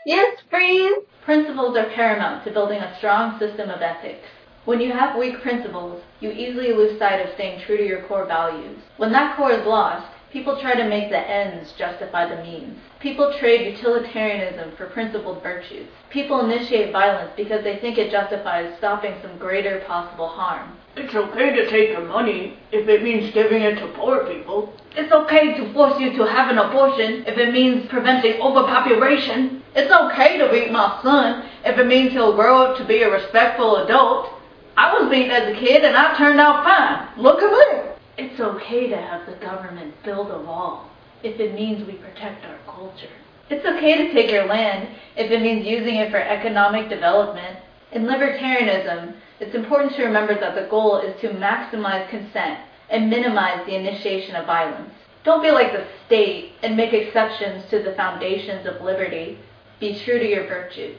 Yes, freeze! Principles are paramount to building a strong system of ethics. When you have weak principles, you easily lose sight of staying true to your core values. When that core is lost, people try to make the ends justify the means. People trade utilitarianism for principled virtues. People initiate violence because they think it justifies stopping some greater possible harm. It's okay to take your money if it means giving it to poor people. It's okay to force you to have an abortion if it means preventing overpopulation. It's okay to beat my son if it means he'll grow up to be a respectful adult. I was beaten as a kid and I turned out fine. Look at me. It's okay to have the government build a wall if it means we protect our culture. It's okay to take your land if it means using it for economic development. In libertarianism, it's important to remember that the goal is to maximize consent and minimize the initiation of violence. Don't be like the state and make exceptions to the foundations of liberty. Be true to your virtues.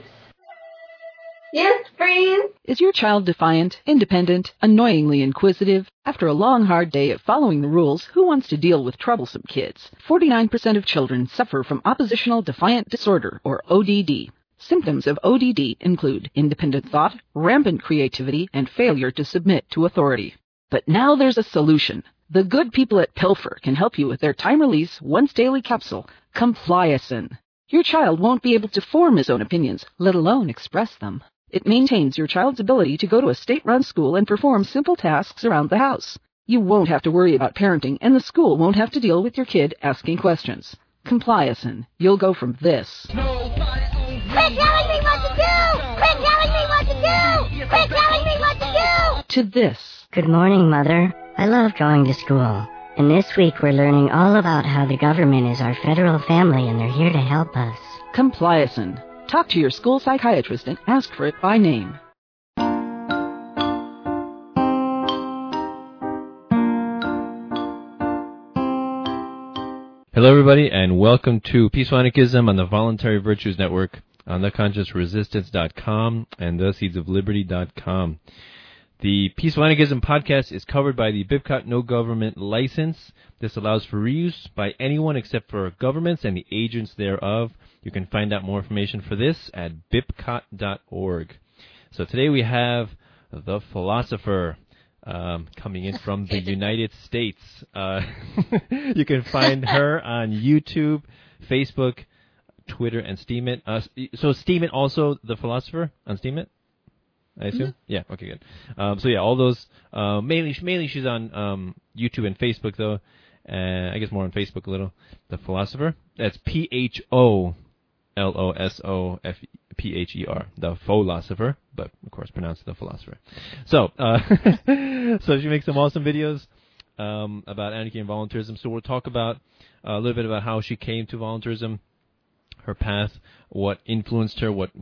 Yes, freeze! Is your child defiant, independent, annoyingly inquisitive? After a long, hard day of following the rules, who wants to deal with troublesome kids? 49% of children suffer from oppositional defiant disorder, or ODD. Symptoms of ODD include independent thought, rampant creativity, and failure to submit to authority. But now there's a solution. The good people at Pilfer can help you with their time-release, once-daily capsule, Compliacin. Your child won't be able to form his own opinions, let alone express them. It maintains your child's ability to go to a state-run school and perform simple tasks around the house. You won't have to worry about parenting, and the school won't have to deal with your kid asking questions. Compliacin. You'll go from this. Quit telling me what to do! Quit telling me what to do! Quit telling me what to do! To this. Good morning, Mother. I love going to school. And this week we're learning all about how the government is our federal family and they're here to help us. Compliacin. Talk to your school psychiatrist and ask for it by name. Hello, everybody, and welcome to Peaceful Anarchism on the Voluntary Virtues Network on theconsciousresistance.com and theseedsofliberty.com. The Peaceful Anarchism podcast is covered by the BIPCOT No Government License. This allows for reuse by anyone except for governments and the agents thereof. You can find out more information for this at bipcot.org. So today we have the philosopher coming in from the United States. You can find her on YouTube, Facebook, Twitter, and Steemit. So Steemit also the philosopher on Steemit, I assume? Mm-hmm. Yeah, okay, good. So yeah, all those, mainly she's on YouTube and Facebook, though. I guess more on Facebook a little. The philosopher. That's PHOLOSOPHER, the philosopher, but of course pronounced the philosopher. So, so she makes some awesome videos about anarchy and voluntarism. So we'll talk about a little bit about how she came to voluntarism, her path, what influenced her, what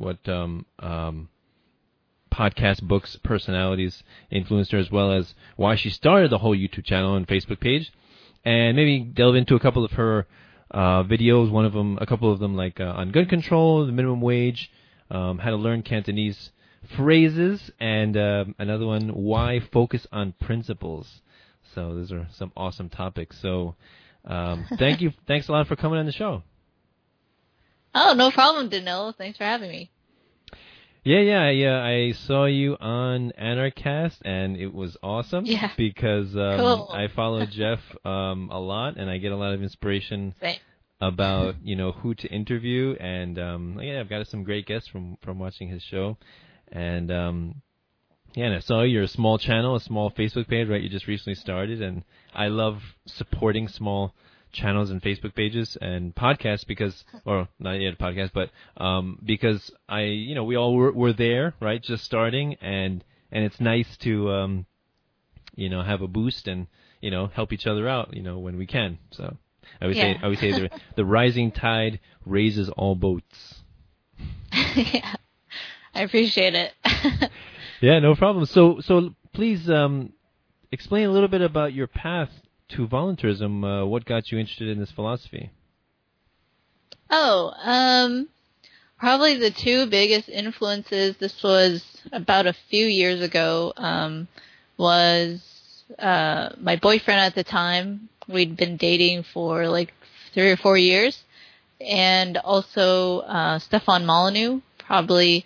podcast, books, personalities influenced her, as well as why she started the whole YouTube channel and Facebook page, and maybe delve into a couple of her videos. A couple of them, like on gun control, the minimum wage, how to learn Cantonese phrases, and another one, why focus on principles. So those are some awesome topics. So thanks a lot for coming on the show. Oh, no problem, Danilo. Thanks for having me. Yeah. I saw you on Anarchast, and it was awesome. Yeah. Because cool. I follow Jeff a lot, and I get a lot of inspiration about who to interview, and I've got some great guests from watching his show, and and I saw you're a small channel, a small Facebook page, right? You just recently started, and I love supporting small channels and Facebook pages and podcasts because, or not yet a podcast, but because we all were there, right? Just starting, and it's nice to have a boost and help each other out, when we can. So I would say the rising tide raises all boats. Yeah, I appreciate it. Yeah, no problem. So please explain a little bit about your path to voluntarism. What got you interested in this philosophy? Probably the two biggest influences, this was about a few years ago, was my boyfriend at the time. We'd been dating for like 3 or 4 years, and also Stefan Molyneux. Probably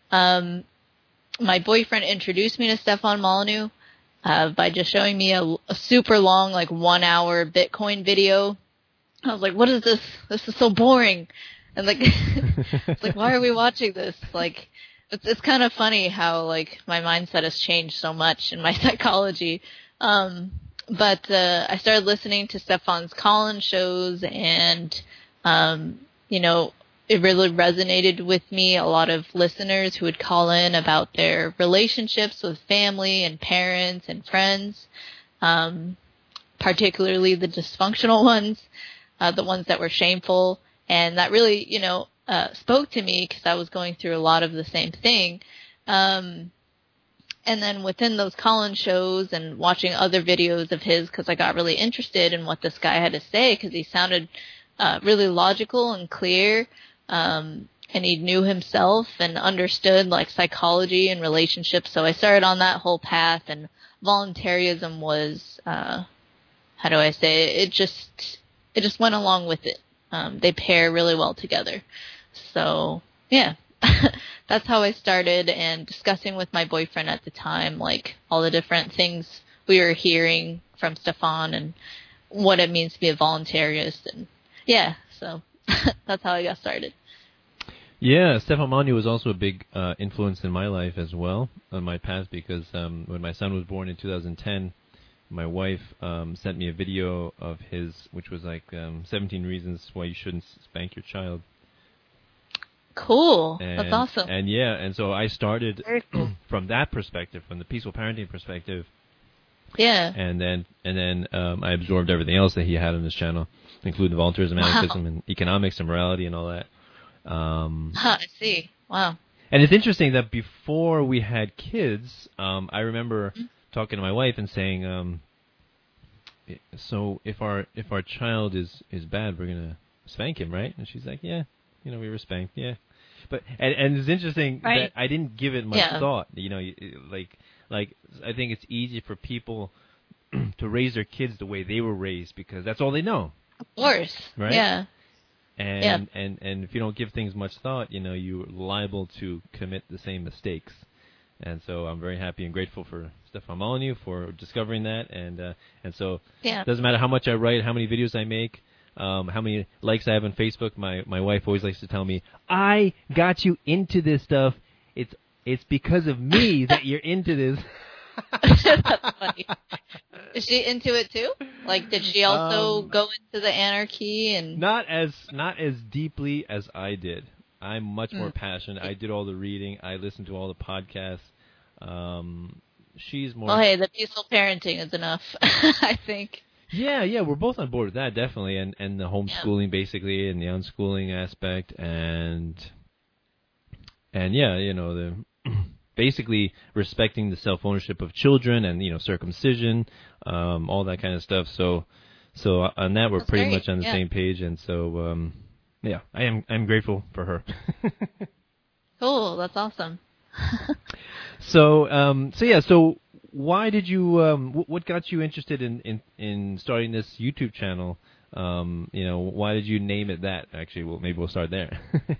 my boyfriend introduced me to Stefan Molyneux by just showing me a super long, like 1 hour Bitcoin video. I was like, what is this? This is so boring. And like, it's like, why are we watching this? Like, it's kind of funny how like my mindset has changed so much in my psychology. But I started listening to Stefan's call-in shows, and you know, it really resonated with me. A lot of listeners who would call in about their relationships with family and parents and friends, particularly the dysfunctional ones, the ones that were shameful. And that really, you know, spoke to me because I was going through a lot of the same thing. And then within those call-in shows and watching other videos of his, because I got really interested in what this guy had to say, because he sounded really logical and clear, and he knew himself and understood like psychology and relationships. So I started on that whole path, and voluntarism was, how do I say it? It just went along with it. They pair really well together. So, yeah, that's how I started, and discussing with my boyfriend at the time, like, all the different things we were hearing from Stefan and what it means to be a voluntarist. And, yeah, so that's how I got started. Yeah, Stefan Molyneux was also a big influence in my life as well, on my path, because when my son was born in 2010, my wife sent me a video of his, which was like 17 reasons why you shouldn't spank your child. Cool. And, that's awesome. And yeah, and so I started cool. from that perspective, from the peaceful parenting perspective. Yeah. And then I absorbed everything else that he had on his channel, including volunteerism, anarchism, and economics and morality and all that. I see. Wow. And it's interesting that before we had kids, I remember talking to my wife and saying, so if our child is bad, we're gonna spank him, right? And she's like, yeah, you know, we were spanked, yeah. But and it's interesting that I didn't give it much thought. You know, like I think it's easy for people to raise their kids the way they were raised because that's all they know. Of course. Right? Yeah. And if you don't give things much thought, you know, you're liable to commit the same mistakes. And so I'm very happy and grateful for Stefan Molyneux for discovering that. And so it doesn't matter how much I write, how many videos I make, how many likes I have on Facebook. My wife always likes to tell me, I got you into this stuff. It's because of me that you're into this. That's funny. Is she into it too? Like, did she also go into the anarchy and not as deeply as I did. I'm much more passionate. I did all the reading. I listened to all the podcasts. She's more. Well, hey, the peaceful parenting is enough, I think. Yeah, we're both on board with that, definitely, and the homeschooling basically, and the unschooling aspect, and yeah, you know, the basically respecting the self-ownership of children, and you know, circumcision, all that kind of stuff. So on that, we're pretty much on the same page, and so yeah, I'm grateful for her. Cool, that's awesome. So why did you? What got you interested in starting this YouTube channel? You know, why did you name it that? Actually, maybe we'll start there.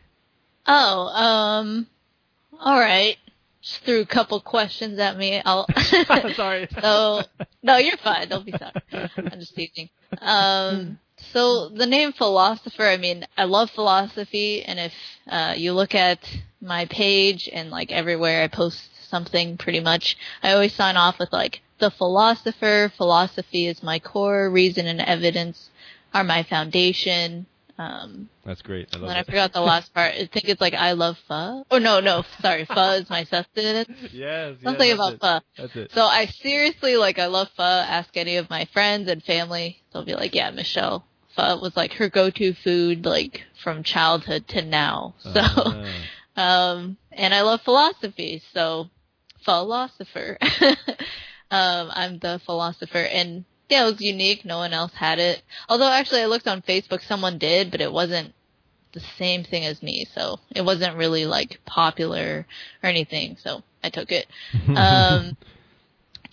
All right. Just threw a couple questions at me. Sorry. So no, you're fine. Don't be sorry. I'm just teasing. So the name philosopher, I mean, I love philosophy, and if you look at my page and like everywhere I post something pretty much, I always sign off with like, the philosopher, philosophy is my core, reason and evidence are my foundation. That's great. I love and it. I forgot the last part. I think it's like, I love pho. Oh, no, sorry. Pho is my sustenance. Yes. Something about pho. That's it. So I seriously, like, I love pho. Ask any of my friends and family. They'll be like, yeah, Michelle, pho was like her go-to food, like, from childhood to now. So, and I love philosophy. So, philosopher. I'm the philosopher. And yeah, it was unique. No one else had it. Although, actually, I looked on Facebook. Someone did, but it wasn't the same thing as me. So it wasn't really, like, popular or anything. So I took it.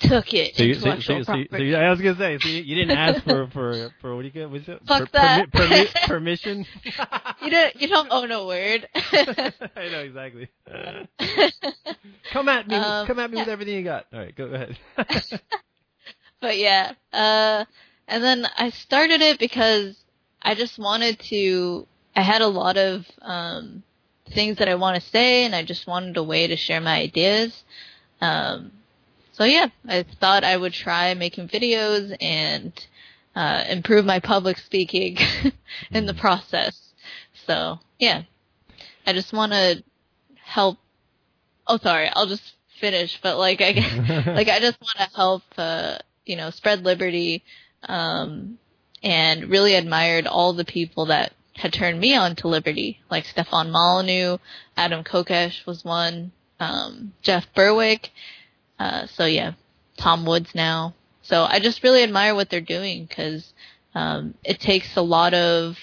took it. So Intellectual property. I was gonna say, so you didn't ask for what do you get? What's it? Fuck that. Permission. You don't own a word. I know exactly. Come at me with everything you got. All right, go ahead. But yeah, and then I started it because I just wanted to. I had a lot of things that I want to say, and I just wanted a way to share my ideas. So yeah, I thought I would try making videos and improve my public speaking in the process. So yeah, I just want to help. Oh, sorry, I'll just finish. But I just want to help, spread liberty, and really admired all the people that had turned me on to liberty, like Stefan Molyneux, Adam Kokesh was one, Jeff Berwick. So yeah, Tom Woods now. So I just really admire what they're doing because it takes a lot of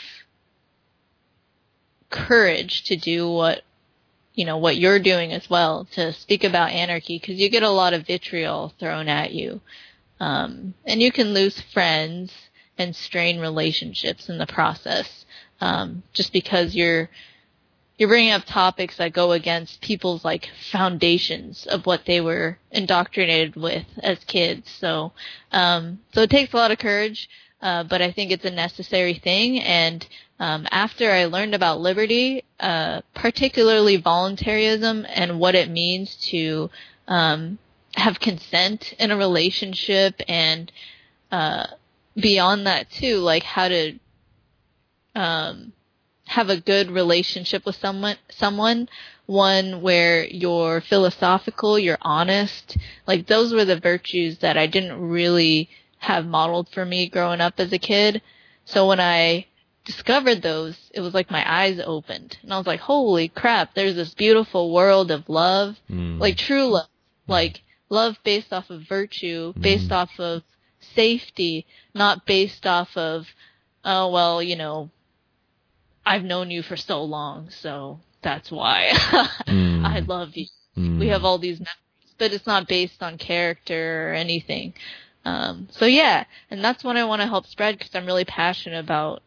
courage to do what you're doing as well, to speak about anarchy, because you get a lot of vitriol thrown at you. And you can lose friends and strain relationships in the process, just because you're bringing up topics that go against people's foundations of what they were indoctrinated with as kids. So it takes a lot of courage, but I think it's a necessary thing. And after I learned about liberty, particularly voluntarism and what it means to have consent in a relationship, and beyond that too, how to have a good relationship with someone, one where you're philosophical, you're honest. Those were the virtues that I didn't really have modeled for me growing up as a kid. So when I discovered those, it was like my eyes opened, and I was like, holy crap, there's this beautiful world of love, true love, love based off of virtue, based off of safety, not based off of, oh, well, I've known you for so long, so that's why I love you. We have all these memories, but it's not based on character or anything. So yeah, and that's what I want to help spread, because I'm really passionate about,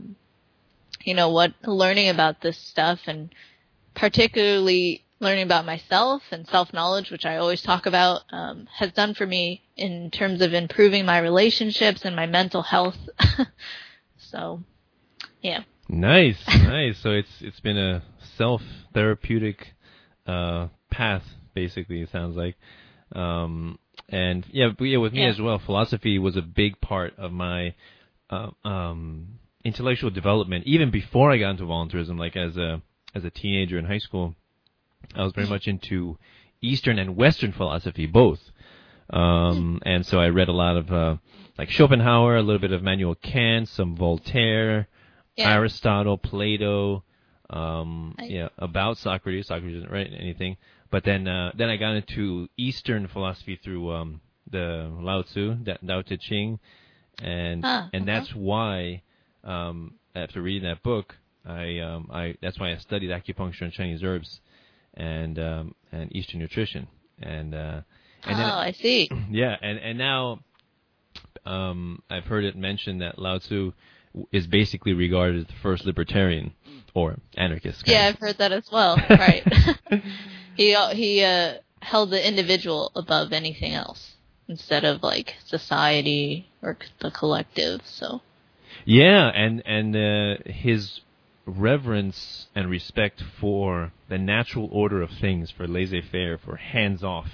learning about this stuff, and particularly learning about myself and self-knowledge, which I always talk about, has done for me in terms of improving my relationships and my mental health. So, yeah. Nice. So it's been a self-therapeutic path, basically, it sounds like. And with me as well, philosophy was a big part of my intellectual development, even before I got into voluntarism. As a teenager in high school, I was very much into Eastern and Western philosophy, both. And so I read a lot of Schopenhauer, a little bit of Immanuel Kant, some Voltaire, Aristotle, Plato, about Socrates. Socrates didn't write anything. But then I got into Eastern philosophy through the Lao Tzu, Tao Te Ching, and that's why after reading that book, that's why I studied acupuncture and Chinese herbs, and Eastern nutrition, and then, I see. Yeah, and now I've heard it mentioned that Lao Tzu is basically regarded as the first libertarian or anarchist. Yeah, I've heard that as well. Right. He held the individual above anything else instead of society or the collective. So. Yeah, and his reverence and respect for the natural order of things, for laissez-faire, for hands-off,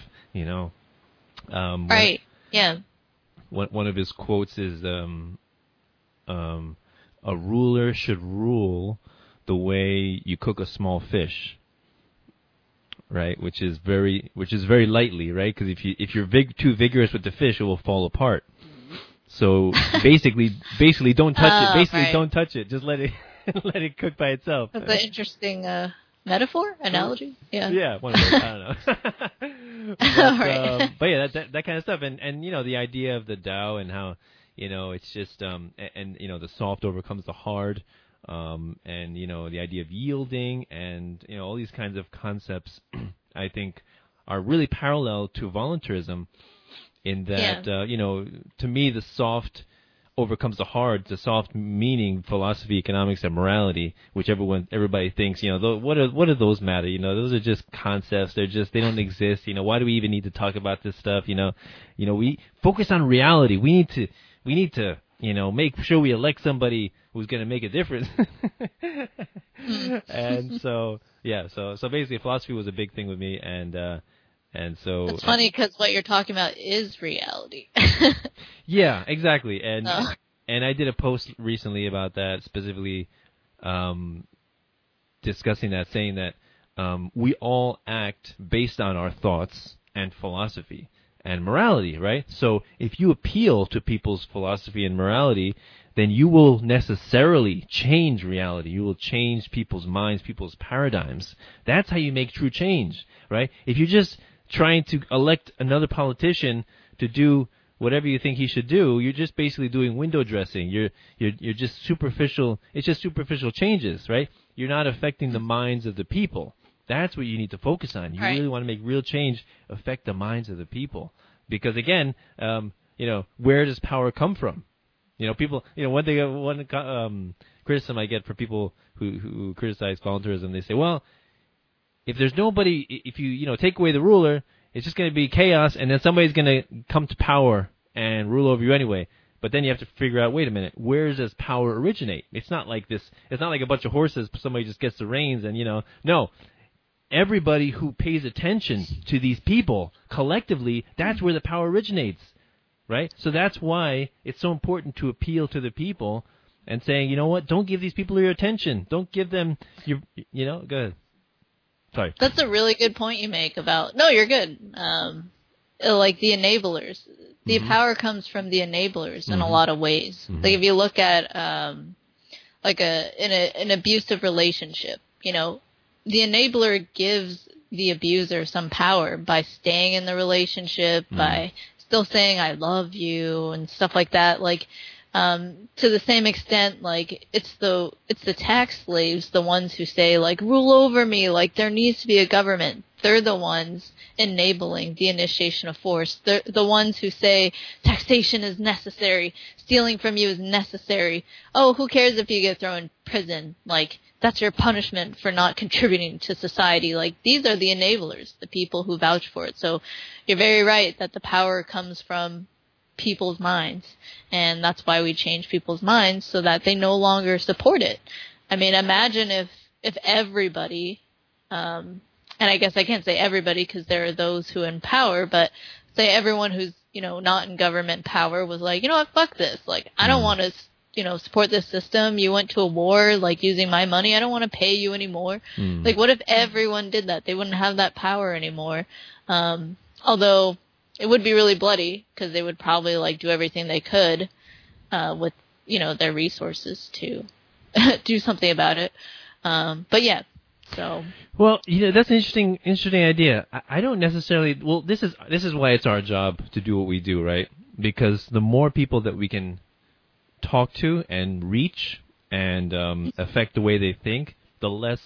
right. Yeah. One of his quotes is, a ruler should rule the way you cook a small fish, right? Which is very lightly, right? Because if you're too vigorous with the fish, it will fall apart. So basically, don't touch it. Basically, don't touch it. Just let it cook by itself. That's an interesting metaphor, analogy. Yeah. Yeah, one of those. I don't know. But yeah, that kind of stuff, and the idea of the Tao and how it's just and the soft overcomes the hard, and the idea of yielding, and all these kinds of concepts, I think, are really parallel to voluntarism in that, to me, the soft overcomes the hard. The soft meaning, philosophy, economics, and morality, which everybody thinks, what do those matter? Those are just concepts. They don't exist. Why do we even need to talk about this stuff? We focus on reality. We need to, make sure we elect somebody who's going to make a difference. And so basically philosophy was a big thing with me, and so it's funny because what you're talking about is reality. Yeah, exactly. And I did a post recently about that, specifically discussing that, saying that we all act based on our thoughts and philosophy and morality, right? So if you appeal to people's philosophy and morality, then you will necessarily change reality. You will change people's minds, people's paradigms. That's how you make true change, right? If you're just trying to elect another politician to do whatever you think he should do, you're just basically doing window dressing. You're just superficial. It's just superficial changes, right? You're not affecting the minds of the people. That's what you need to focus on. You really want to make real change, affect the minds of the people. Because again, where does power come from? People. One criticism I get for people who criticize voluntarism, they say, well, if there's nobody, if you take away the ruler, it's just going to be chaos, and then somebody's going to come to power and rule over you anyway. But then you have to figure out, wait a minute, where does power originate? It's not like this. It's not like a bunch of horses. Somebody just gets the reins, and no. Everybody who pays attention to these people collectively, that's where the power originates, right? So that's why it's so important to appeal to the people and saying, you know what, don't give these people your attention. Don't give them your, go ahead. Sorry. That's a really good point you make about, no, you're good. Like the enablers. The power comes from the enablers in a lot of ways. Like if you look at, an abusive relationship, the enabler gives the abuser some power by staying in the relationship, by still saying, I love you and stuff like that. Like, to the same extent, like it's the tax slaves, the ones who say like, rule over me, like there needs to be a government. They're the ones enabling the initiation of force. They're the ones who say taxation is necessary, stealing from you is necessary. Oh, who cares if you get thrown in prison? Like that's your punishment for not contributing to society. Like these are the enablers, the people who vouch for it. So you're very right that the power comes from people's minds, and that's why we change people's minds so that they no longer support it. I mean, imagine if everybody, and I guess I can't say everybody because there are those who are in power, but say everyone who's, not in government power was like, you know what, fuck this. Like, I don't want to, support this system. You went to a war, like, using my money. I don't want to pay you anymore. Like, what if everyone did that? They wouldn't have that power anymore. Although it would be really bloody because they would probably, like, do everything they could with, their resources to do something about it. But yeah. So. Well, that's an interesting idea. I don't necessarily. Well, this is why it's our job to do what we do, right? Because the more people that we can talk to and reach and affect the way they think, the less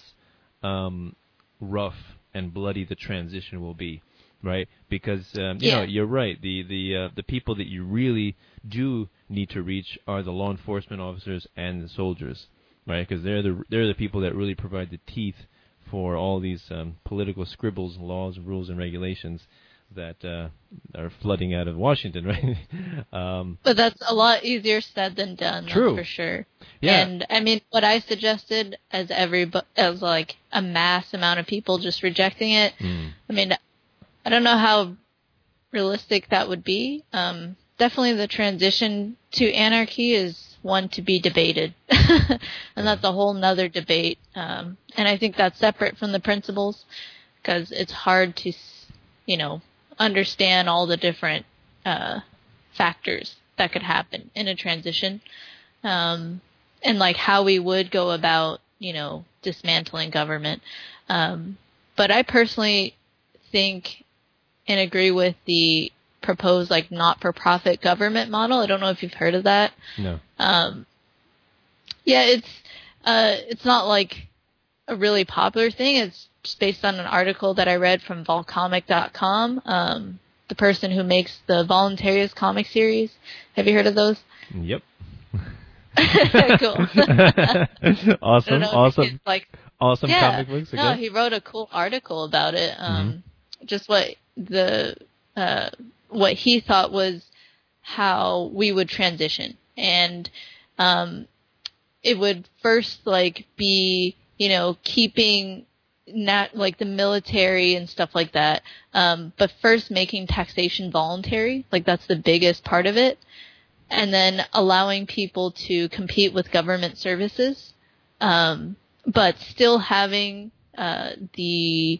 rough and bloody the transition will be, right? Because you're right. The people that you really do need to reach are the law enforcement officers and the soldiers, right? Because they're the people that really provide the teeth for all these political scribbles, laws, rules, and regulations that are flooding out of Washington, right? But that's a lot easier said than done. True. That's for sure. Yeah. And I mean, what I suggested as like a mass amount of people just rejecting it. I mean, I don't know how realistic that would be. Definitely the transition to anarchy is one to be debated. And that's a whole nother debate. And I think that's separate from the principles because it's hard to, understand all the different factors that could happen in a transition. And like how we would go about, dismantling government. But I personally think and agree with the proposed like not-for-profit government model. I don't know if you've heard of that. No. Yeah, it's not like a really popular thing. It's just based on an article that I read from Volcomic.com. the person who makes the Voluntarist comic series. Have you heard of those? Yep. Cool. Awesome. Awesome yeah, comic books. No, he wrote a cool article about it. Just what he thought was how we would transition, and it would first be keeping not like the military and stuff like that, but first making taxation voluntary, that's the biggest part of it, and then allowing people to compete with government services, but still having the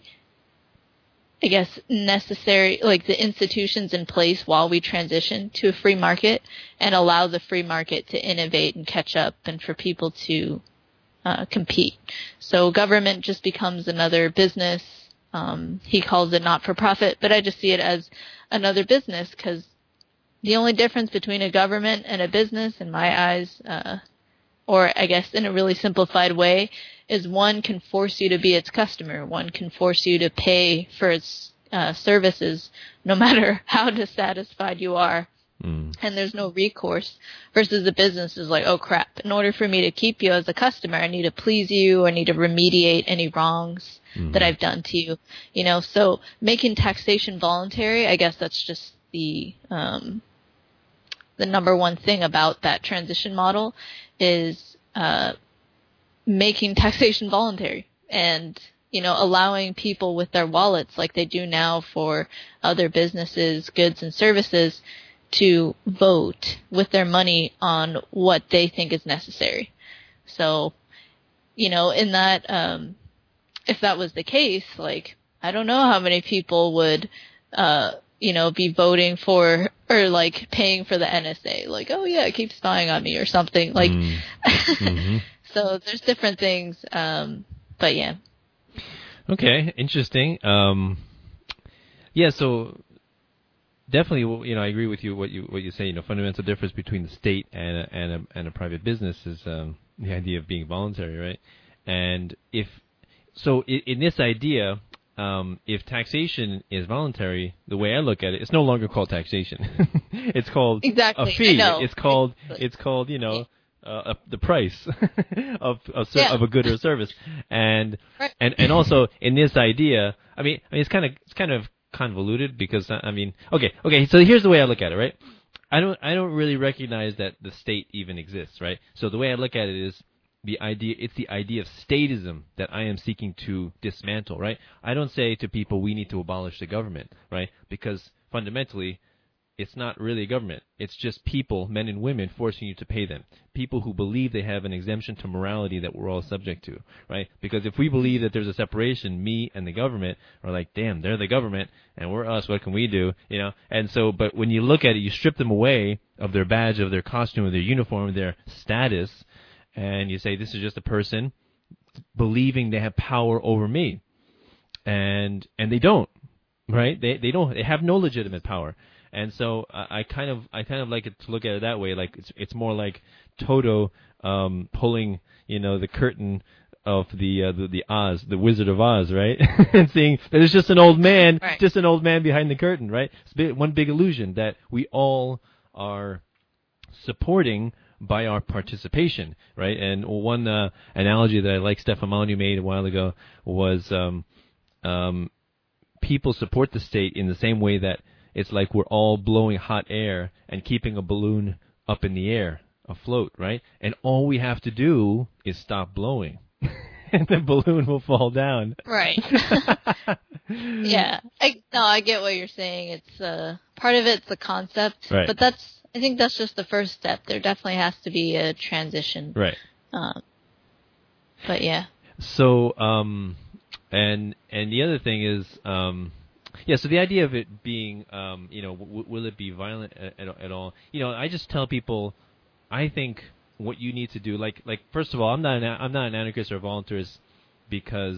necessary, the institutions in place while we transition to a free market, and allow the free market to innovate and catch up and for people to compete. So government just becomes another business. He calls it not-for-profit, but I just see it as another business, because the only difference between a government and a business, in my eyes, or I guess in a really simplified way, is one can force you to be its customer. One can force you to pay for its services, no matter how dissatisfied you are. And there's no recourse, versus the business is like, oh crap, in order for me to keep you as a customer, I need to please you, I need to remediate any wrongs that I've done to you. So making taxation voluntary, I guess that's just the number one thing about that transition model is making taxation voluntary, and allowing people with their wallets, like they do now for other businesses, goods and services, to vote with their money on what they think is necessary. So, in that, if that was the case, I don't know how many people would, be voting for, or paying for the NSA. Oh yeah, keep spying on me or something. So there's different things, but yeah. Okay, interesting. Yeah, so definitely, I agree with you. What you say. Fundamental difference between the state and a private business is the idea of being voluntary, right? And in this idea, if taxation is voluntary, the way I look at it, it's no longer called taxation. It's called a fee. It's called the price of a good or a service, and also in this idea, I mean it's kind of convoluted, because okay. So here's the way I look at it, right? I don't really recognize that the state even exists, right? So the way I look at it is it's the idea of statism that I am seeking to dismantle, right? I don't say to people we need to abolish the government, right? Because fundamentally, it's not really a government. It's just people, men and women, forcing you to pay them. People who believe they have an exemption to morality that we're all subject to, right? Because if we believe that there's a separation, me and the government are like, damn, they're the government and we're us. What can we do? And so, but when you look at it, you strip them away of their badge, of their costume, of their uniform, of their status, and you say this is just a person believing they have power over me, and they don't, right? They don't. They have no legitimate power. And so I kind of like it to look at it that way. It's more like Toto pulling the curtain of the Oz, the Wizard of Oz, right? And seeing that it's just an old man, right. Just an old man behind the curtain, right? It's one big illusion that we all are supporting by our participation, right? And one analogy that I like Stefan Molyneux made a while ago was people support the state in the same way that it's like we're all blowing hot air and keeping a balloon up in the air, afloat, right? And all we have to do is stop blowing, and the balloon will fall down. Right. Yeah. I get what you're saying. It's part of it's the concept, right. But I think that's just the first step. There definitely has to be a transition. Right. But yeah. So, and the other thing is, so the idea of it being, will it be violent at all? I just tell people, I think what you need to do, like first of all, I'm not an anarchist or a voluntarist because,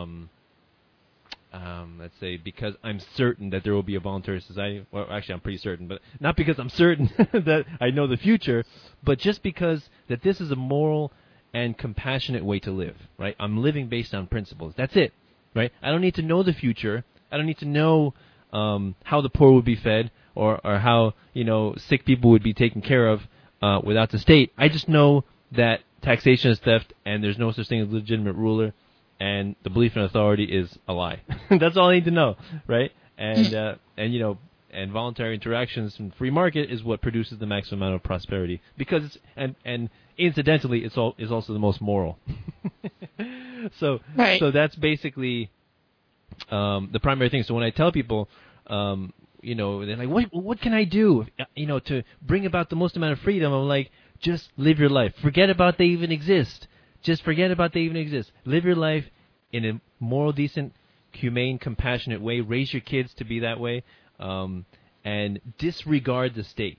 let's say, because I'm certain that there will be a voluntary society. Well, actually, I'm pretty certain, but not because I'm certain that I know the future, but just because that this is a moral and compassionate way to live, right? I'm living based on principles. That's it, right? I don't need to know the future. I don't need to know how the poor would be fed or how, sick people would be taken care of without the state. I just know that taxation is theft and there's no such thing as legitimate ruler, and the belief in authority is a lie. That's all I need to know, right? And and voluntary interactions in free market is what produces the maximum amount of prosperity, because and incidentally is also the most moral. So that's basically the primary thing. So when I tell people, they're like, what can I do, to bring about the most amount of freedom? I'm like, just live your life. Forget about they even exist. Just forget about they even exist. Live your life in a moral, decent, humane, compassionate way. Raise your kids to be that way, and disregard the state.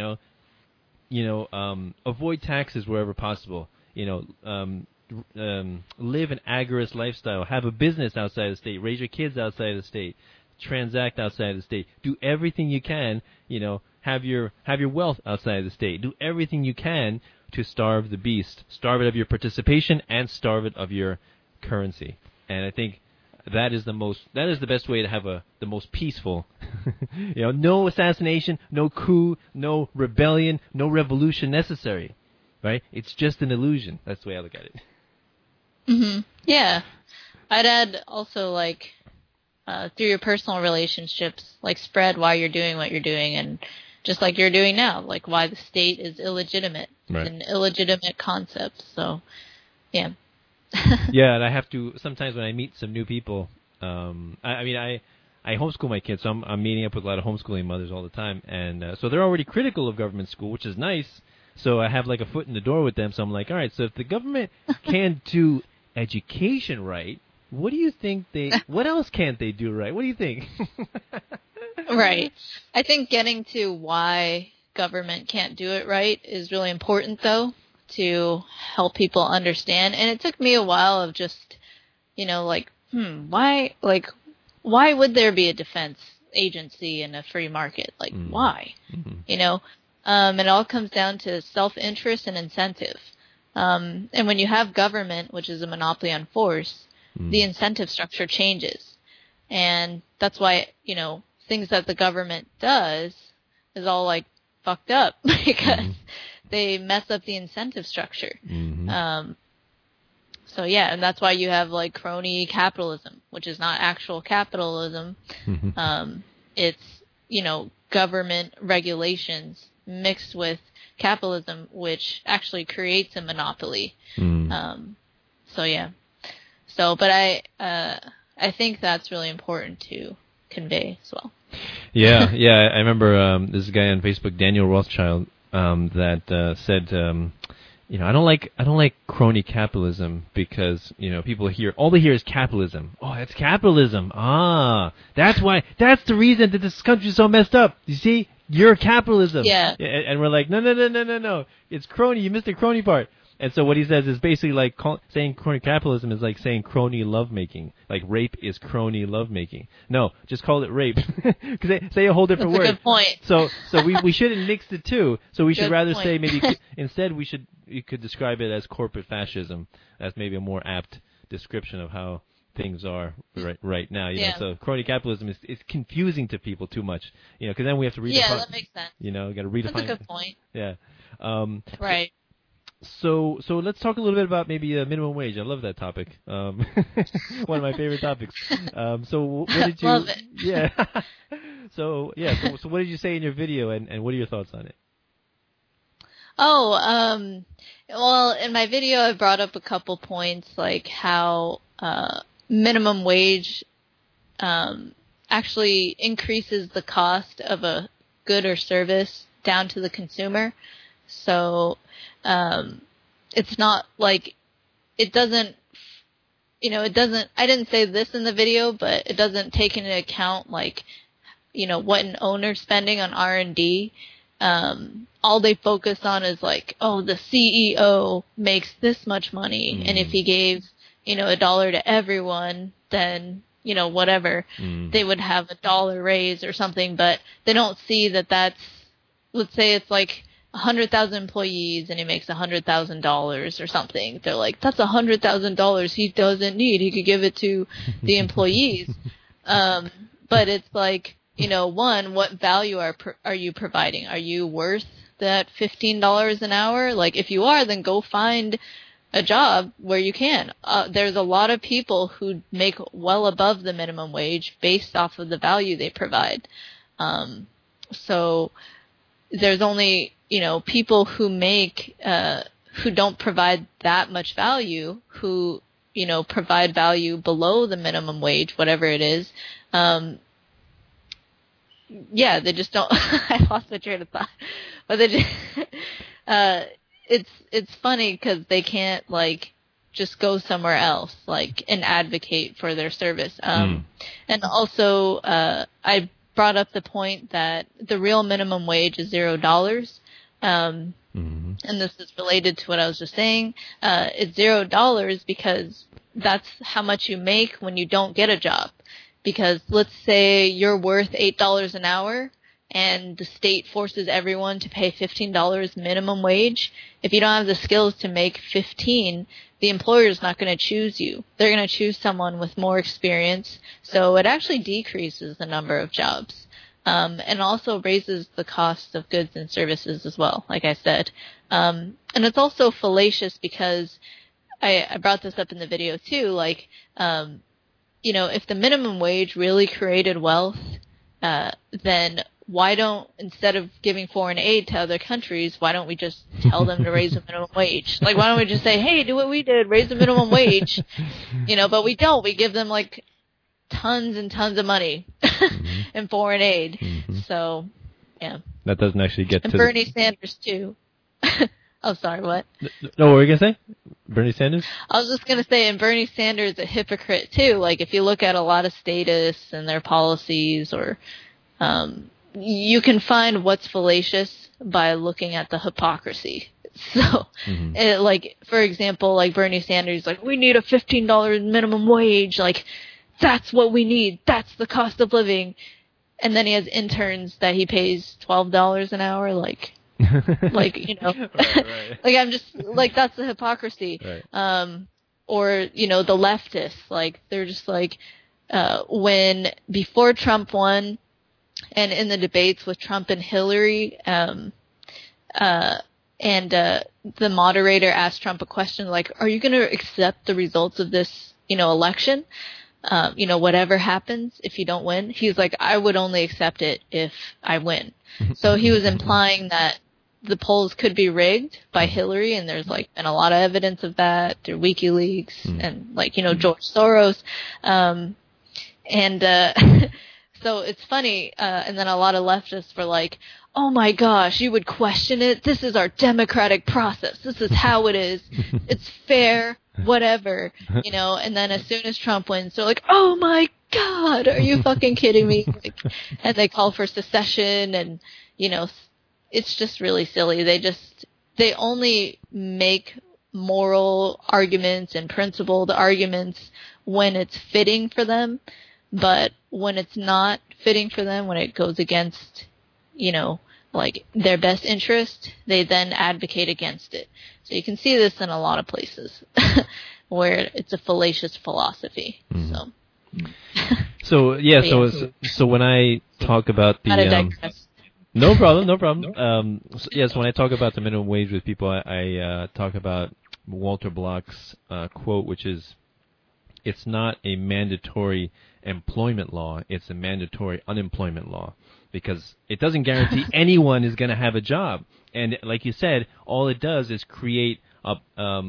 Avoid taxes wherever possible. Live an agorist lifestyle. Have a business outside the state. Raise your kids outside the state. Transact outside the state. Do everything you can. Have your wealth outside the state. Do everything you can to starve the beast. Starve it of your participation and starve it of your currency. And I think that is the best way to have the most peaceful, no assassination, no coup, no rebellion, no revolution necessary, right? It's just an illusion. That's the way I look at it. Mm-hmm. Yeah. I'd add also, through your personal relationships, spread why you're doing what you're doing, and just like you're doing now, why the state is illegitimate. Right. It's an illegitimate concept. So, yeah. Yeah, and I have to, sometimes when I meet some new people, I homeschool my kids, so I'm meeting up with a lot of homeschooling mothers all the time, and so they're already critical of government school, which is nice. So I have a foot in the door with them. So I'm like, all right, so if the government can't do education right, what do you think what else can't they do right? What do you think? Right. I think getting to why government can't do it right is really important, though, to help people understand. And it took me a while of just, why would there be a defense agency in a free market? Why? Mm-hmm. And it all comes down to self-interest and incentive. And when you have government, which is a monopoly on force, the incentive structure changes. And that's why, things that the government does is all fucked up because they mess up the incentive structure. Mm-hmm. So yeah, and that's why you have crony capitalism, which is not actual capitalism. Mm-hmm. It's, government regulations mixed with capitalism, which actually creates a monopoly. So yeah. But I think that's really important to convey as well. Yeah. I remember this guy on Facebook, Daniel Rothschild, that said, I don't like crony capitalism because people all they hear is capitalism. Oh, that's capitalism. That's the reason that this country is so messed up. You see, you're capitalism. Yeah. And we're like, no. It's crony. You missed the crony part. And so what he says is basically saying crony capitalism is like saying crony lovemaking. Rape is crony lovemaking. No, just call it rape. Because they say a whole different word. That's a good point. So we shouldn't mix the two. So we should rather point. say maybe instead you could describe it as corporate fascism. That's maybe a more apt description of how things are right now. You know, so crony capitalism is confusing to people too much. Because then we have to redefine. Yeah, that makes sense. We got to redefine. That's a good point. Yeah. Right. So let's talk a little bit about maybe minimum wage. I love that topic. One of my favorite topics. So what did you? Love it. Yeah. So what did you say in your video, and what are your thoughts on it? Well, in my video, I brought up a couple points, like how minimum wage actually increases the cost of a good or service down to the consumer. So it's not it doesn't, I didn't say this in the video, but it doesn't take into account what an owner's spending on R&D. All they focus on is the CEO makes this much money. And if he gave, $1 to everyone, then, whatever, they would have $1 raise or something, but they don't see that that's, let's say it's 100,000 employees and he makes $100,000 or something. They're like, that's $100,000 he doesn't need. He could give it to the employees. But it's one, what value are you providing? Are you worth that $15 an hour? Like, if you are, then go find a job where you can. There's a lot of people who make well above the minimum wage based off of the value they provide. So there's only, people who make, who don't provide that much value, who, provide value below the minimum wage, whatever it is. They just don't, I lost my train of thought, but they just, it's funny because they can't just go somewhere else and advocate for their service. And also, I brought up the point that the real minimum wage is $0. And this is related to what I was just saying. It's $0 because that's how much you make when you don't get a job. Because let's say you're worth $8 an hour and the state forces everyone to pay $15 minimum wage. If you don't have the skills to make $15, the employer is not going to choose you. They're going to choose someone with more experience. So it actually decreases the number of jobs. And also raises the cost of goods and services as well, like I said. And it's also fallacious because I brought this up in the video too, if the minimum wage really created wealth, then why don't, instead of giving foreign aid to other countries, why don't we just tell them to raise the minimum wage? Why don't we just say, hey, do what we did, raise the minimum wage? But we don't. We give them tons and tons of money in foreign aid. So, yeah. That doesn't actually get and to Bernie Sanders too. Oh, sorry, what? No, what were you going to say? Bernie Sanders? I was just going to say, and Bernie Sanders is a hypocrite too. If you look at a lot of statists and their policies, or you can find what's fallacious by looking at the hypocrisy. So, for example, Bernie Sanders, we need a $15 minimum wage. That's what we need. That's the cost of living. And then he has interns that he pays $12 an hour. Right. I'm just that's the hypocrisy. Right. Or, the leftists, they're just when before Trump won and in the debates with Trump and Hillary, the moderator asked Trump a question are you going to accept the results of this, election? Whatever happens if you don't win. He's I would only accept it if I win. So he was implying that the polls could be rigged by Hillary, and there's been a lot of evidence of that through WikiLeaks and George Soros. So it's funny, and then a lot of leftists were oh my gosh, you would question it? This is our democratic process. This is how it is. It's fair, whatever, and then as soon as Trump wins, they're oh my God, are you fucking kidding me? And they call for secession, and, it's just really silly. They only make moral arguments and principled arguments when it's fitting for them, but when it's not fitting for them, when it goes against, their best interest, they then advocate against it. So you can see this in a lot of places where it's a fallacious philosophy. So when I talk about the no problem. Yes, when I talk about the minimum wage with people, I talk about Walter Block's quote, which is, "It's not a mandatory employment law; it's a mandatory unemployment law." Because it doesn't guarantee anyone is going to have a job. And like you said, all it does is create a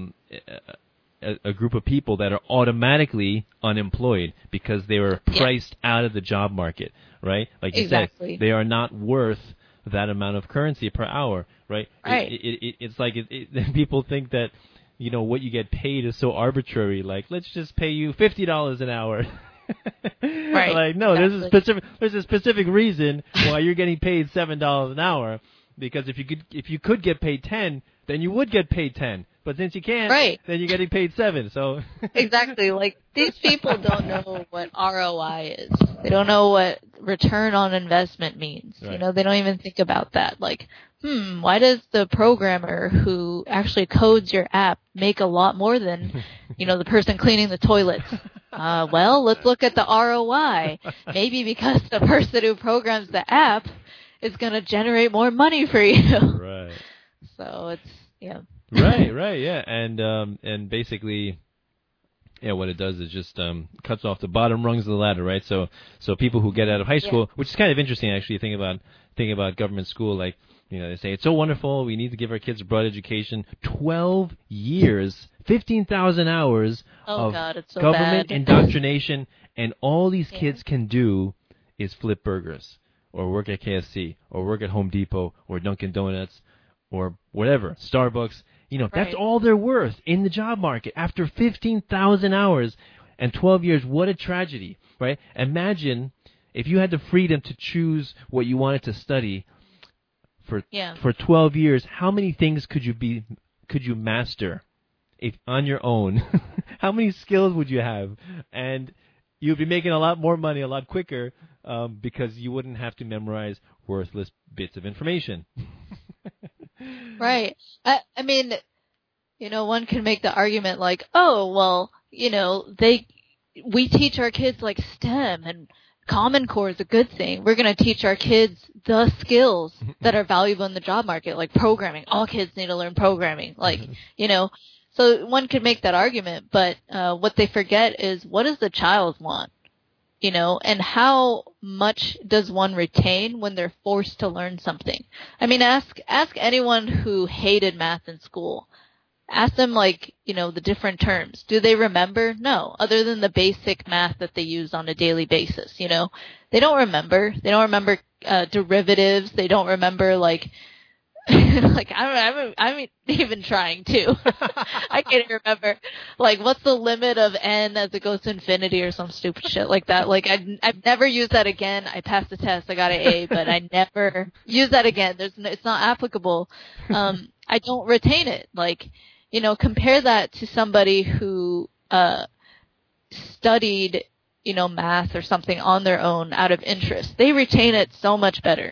group of people that are automatically unemployed because they were priced out of the job market, right? Like you said, they are not worth that amount of currency per hour, right? Right. It's people think that, what you get paid is so arbitrary. Let's just pay you $50 an hour. Right. No, there's a specific reason why you're getting paid $7 an hour, because if you could get paid 10, then you would get paid 10. But since you can't, then you're getting paid 7. So exactly, these people don't know what ROI is. They don't know what return on investment means. Right. They don't even think about that. Why does the programmer who actually codes your app make a lot more than, the person cleaning the toilets? Well, let's look at the ROI. Maybe because the person who programs the app is going to generate more money for you. Right. So it's, yeah. Right, yeah. And basically, yeah, what it does is just cuts off the bottom rungs of the ladder, right? So people who get out of high school, which is kind of interesting actually, think about government school, like, they say it's so wonderful, we need to give our kids a broad education. 12 years, 15,000 hours of God, it's so government bad. indoctrination, and all these kids can do is flip burgers, or work at KFC, or work at Home Depot, or Dunkin' Donuts, or whatever, Starbucks. That's all they're worth in the job market after 15,000 hours and 12 years. What a tragedy, right? Imagine if you had the freedom to choose what you wanted to study for 12 years. How many things could you master on your own? How many skills would you have? And you'd be making a lot more money a lot quicker because you wouldn't have to memorize worthless bits of information. Right. I mean, one can make the argument like, oh, well, we teach our kids like STEM and Common Core is a good thing. We're going to teach our kids the skills that are valuable in the job market, like programming. All kids need to learn programming. Like, so one could make that argument, but what they forget is, what does the child want? And how much does one retain when they're forced to learn something? I mean, ask anyone who hated math in school. Ask them, like, the different terms. Do they remember? No, other than the basic math that they use on a daily basis, They don't remember. They don't remember derivatives. They don't remember, like, like, I'm even trying to. I can't remember, like, what's the limit of n as it goes to infinity or some stupid shit like that. Like, I've never used that again. I passed the test. I got an A, but I never use that again. It's not applicable. I don't retain it. Like, compare that to somebody who studied, math or something on their own out of interest. They retain it so much better.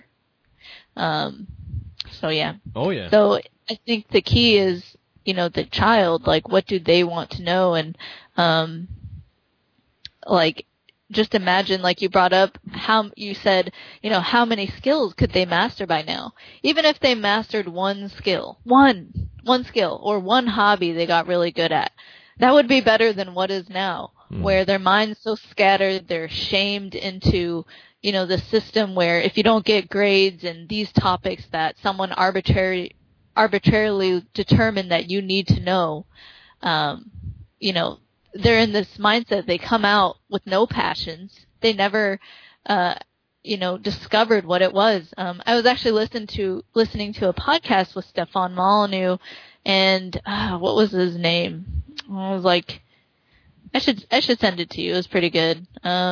So, yeah. Oh, yeah. So I think the key is, the child, like, what do they want to know? And, like, just imagine, like you brought up, how you said, how many skills could they master by now? Even if they mastered one skill, one skill or one hobby they got really good at, that would be better than what is now, where their mind's so scattered, they're shamed into, the system where if you don't get grades in these topics that someone arbitrarily determined that you need to know, they're in this mindset. They come out with no passions. They never, discovered what it was. I was actually listening to a podcast with Stefan Molyneux, and what was his name? I was like, I should send it to you. It was pretty good.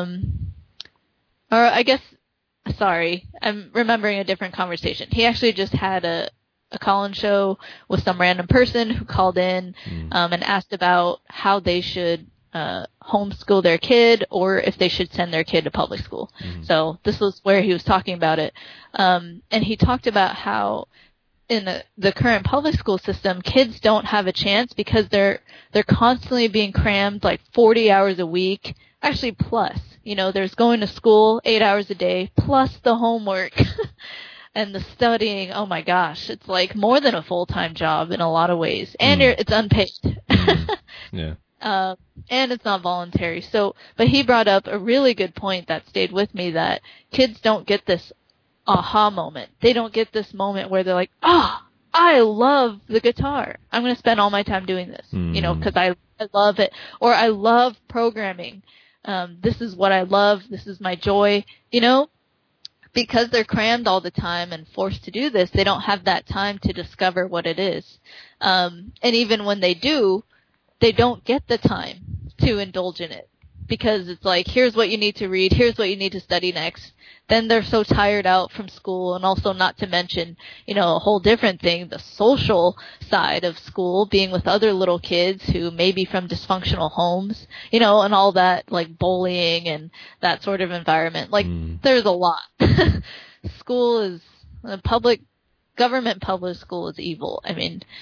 Or I guess, sorry, I'm remembering a different conversation. He actually just had a call-in show with some random person who called in and asked about how they should homeschool their kid or if they should send their kid to public school. So this was where he was talking about it. And he talked about how in the current public school system, kids don't have a chance because they're constantly being crammed like 40 hours a week, actually plus. There's going to school 8 hours a day plus the homework. And the studying, oh my gosh, it's like more than a full-time job in a lot of ways. And it's unpaid. Yeah. And it's not voluntary. So, but he brought up a really good point that stayed with me, that kids don't get this aha moment. They don't get this moment where they're like, I love the guitar. I'm going to spend all my time doing this, because I love it. Or I love programming. This is what I love. This is my joy, Because they're crammed all the time and forced to do this, they don't have that time to discover what it is. And even when they do, they don't get the time to indulge in it. Because it's like, here's what you need to read, here's what you need to study next. Then they're so tired out from school, and also not to mention, a whole different thing, the social side of school, being with other little kids who may be from dysfunctional homes, and all that, like bullying and that sort of environment. Like, there's a lot. School is, government public school is evil. I mean,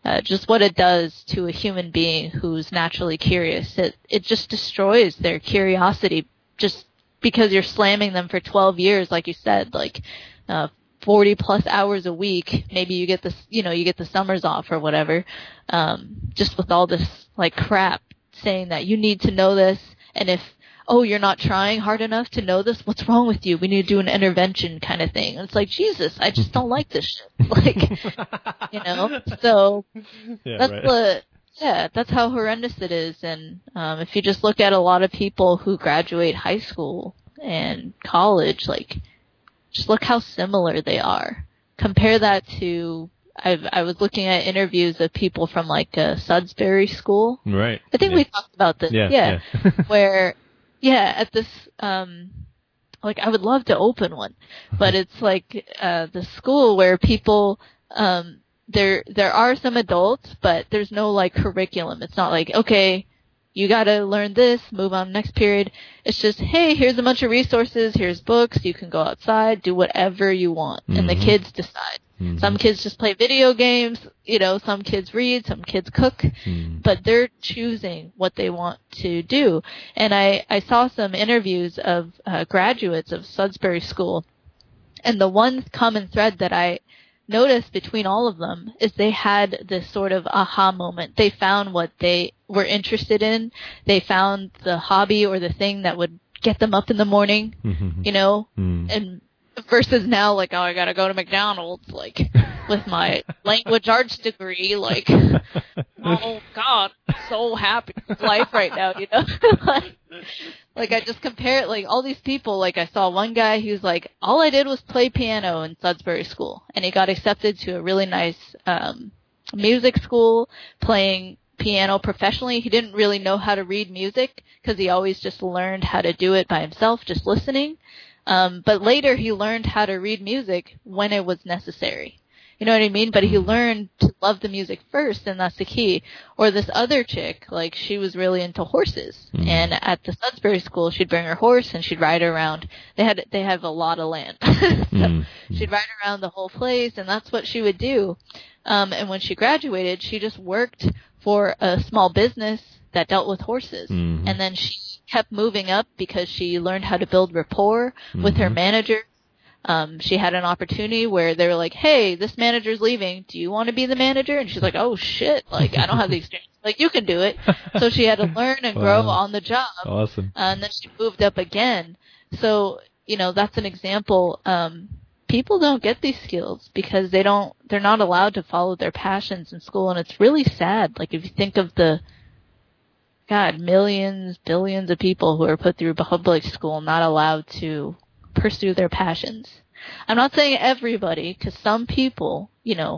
just what it does to a human being who's naturally curious. It just destroys their curiosity just because you're slamming them for 12 years, like you said, like 40 plus hours a week. Maybe you get the summers off or whatever. Just with all this like crap saying that you need to know this, and if you're not trying hard enough to know this, what's wrong with you? We need to do an intervention kind of thing. And it's like, Jesus, I just don't like this shit. Like, so that's how horrendous it is. And if you just look at a lot of people who graduate high school and college, like, just look how similar they are. Compare that to, I was looking at interviews of people from like Sudbury School. Right. I think we talked about this. Yeah. Where, at this, like I would love to open one, but it's like the school where people, there are some adults, but there's no like curriculum. It's not like, okay, you gotta learn this, move on next period. It's just, hey, here's a bunch of resources, here's books, you can go outside, do whatever you want, and the kids decide. Mm-hmm. Some kids just play video games, some kids read, some kids cook, but they're choosing what they want to do. And I saw some interviews of graduates of Sudbury School, and the one common thread that I noticed between all of them is they had this sort of aha moment. They found what they were interested in. They found the hobby or the thing that would get them up in the morning, and versus now, like, I gotta go to McDonald's, like, with my language arts degree, like, oh God, I'm so happy with life right now, like I just compare it, like, all these people, like, I saw one guy who's like, all I did was play piano in Sudbury School, and he got accepted to a really nice, music school, playing piano professionally. He didn't really know how to read music, because he always just learned how to do it by himself, just listening. But later he learned how to read music when it was necessary. You know what I mean? But he learned to love the music first, and that's the key. Or this other chick, like, she was really into horses. And at the Sudbury School, she'd bring her horse and she'd ride around. They have a lot of land. So she'd ride around the whole place, and that's what she would do. And when she graduated, she just worked for a small business that dealt with horses. And then she kept moving up because she learned how to build rapport with her manager. She had an opportunity where they were like, hey, this manager's leaving. Do you want to be the manager? And she's like, oh, shit. Like, I don't have the experience. Like, you can do it. So she had to learn and grow on the job. Awesome. And then she moved up again. So, that's an example. People don't get these skills because they're not allowed to follow their passions in school. And it's really sad. Like, if you think of millions, billions of people who are put through public school not allowed to pursue their passions. I'm not saying everybody, because some people,